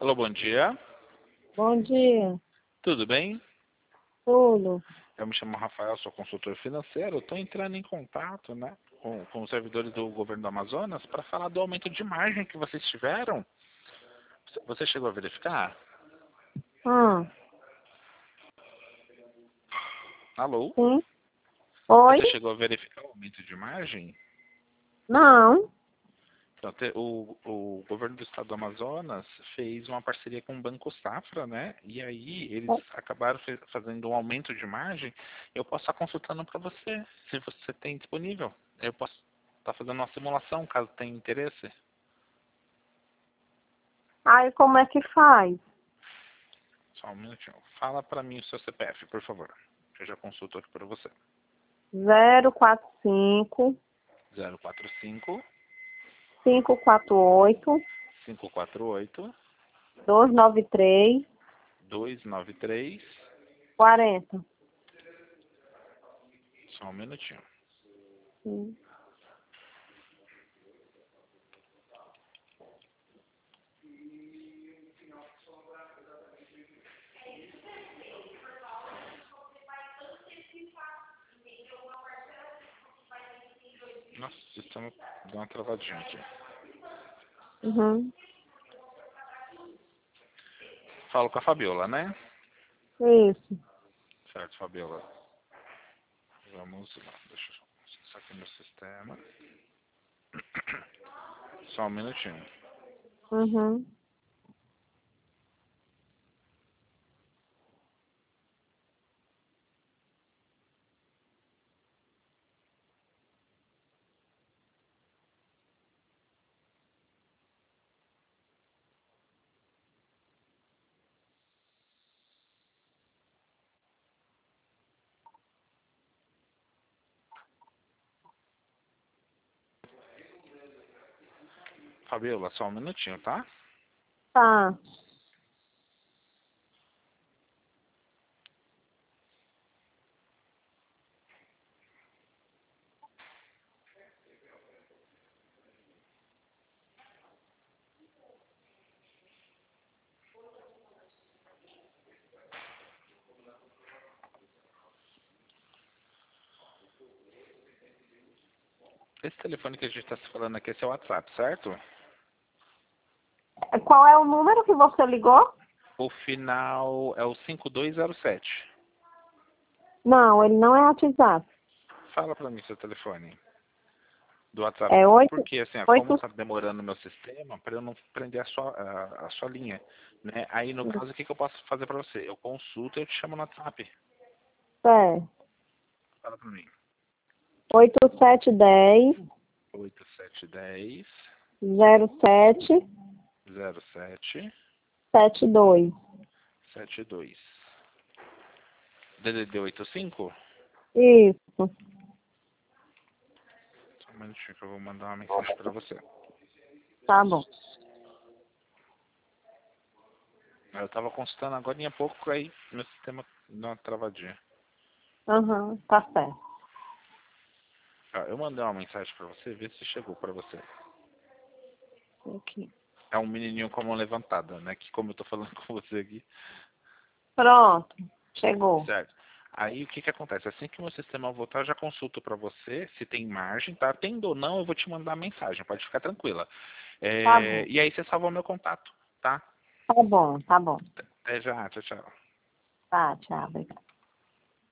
Alô, bom dia. Bom dia, Tudo bem? tudo. Eu me chamo Rafael, sou consultor financeiro. Estou entrando em contato, né, com os servidores do governo do Amazonas para falar do aumento de margem que vocês tiveram. Você chegou a verificar? Ah, Alô? sim. Oi? Você chegou a verificar o aumento de margem? Não. Então, o governo do estado do Amazonas fez uma parceria com o Banco Safra, né? E aí eles acabaram fazendo um aumento de margem. Eu posso estar consultando para você, se você tem disponível. Eu posso estar fazendo uma simulação, caso tenha interesse. Aí como é que faz? Só um minutinho. Fala para mim o seu CPF, por favor. Eu já consulto aqui para você. 045 045 548 548 293 293. 40. Só um minutinho. Sim. Nossa, o sistema deu uma travadinha aqui. Uhum. Falo com a Fabiola, né? Isso. Certo, Fabiola. Vamos lá. Deixa eu só aqui no sistema. Só um minutinho. Uhum. Fabiola, só um minutinho, tá? Tá. Esse telefone que a gente está se falando aqui é seu WhatsApp, certo? Qual é o número que você ligou? O final é o 5207. Não, ele não é WhatsApp. Fala pra mim seu telefone do WhatsApp. É Porque assim, ó, como 8. tá demorando o meu sistema, para eu não prender a sua linha, né? Aí no caso, o que eu posso fazer pra você? Eu consulto e eu te chamo no WhatsApp. É. Fala pra mim. 8710 8710 07 07 72. 72. DDD 85? Isso. Só um minutinho que eu vou mandar uma mensagem pra você. Tá bom. Eu tava consultando agora em pouco, aí meu sistema deu uma travadinha. Uhum. Tá certo. Eu mandei uma mensagem pra você, ver se chegou pra você. Aqui. É um menininho com a mão levantada, né? Que como eu tô falando com você aqui. Pronto. Chegou. Certo. Aí o que acontece? Assim que o meu sistema voltar, eu já consulto pra você se tem margem, tá? Tendo ou não, eu vou te mandar a mensagem, pode ficar tranquila. Tá bom. E aí você salva o meu contato, tá? Tá bom, tá bom. Até já, tchau, tchau. Tá, tchau. Obrigada.